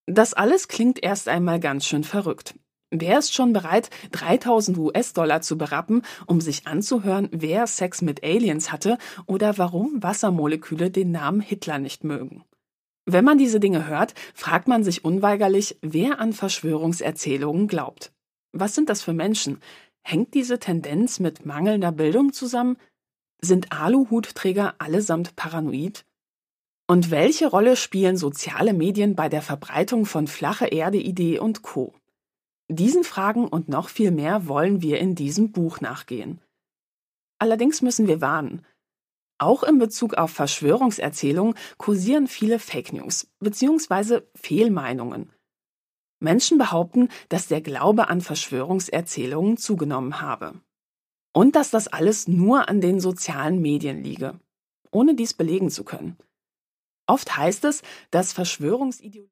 Das alles klingt erst einmal ganz schön verrückt. Wer ist schon bereit, 3000 US-Dollar zu berappen, um sich anzuhören, wer Sex mit Aliens hatte oder warum Wassermoleküle den Namen Hitler nicht mögen? Wenn man diese Dinge hört, fragt man sich unweigerlich, wer an Verschwörungserzählungen glaubt. Was sind das für Menschen? Hängt diese Tendenz mit mangelnder Bildung zusammen? Sind Aluhutträger allesamt paranoid? Und welche Rolle spielen soziale Medien bei der Verbreitung von flache Erde-Idee und Co.? Diesen Fragen und noch viel mehr wollen wir in diesem Buch nachgehen. Allerdings müssen wir warnen. Auch in Bezug auf Verschwörungserzählungen kursieren viele Fake News bzw. Fehlmeinungen. Menschen behaupten, dass der Glaube an Verschwörungserzählungen zugenommen habe. Und dass das alles nur an den sozialen Medien liege, ohne dies belegen zu können. Oft heißt es, dass Verschwörungsideologien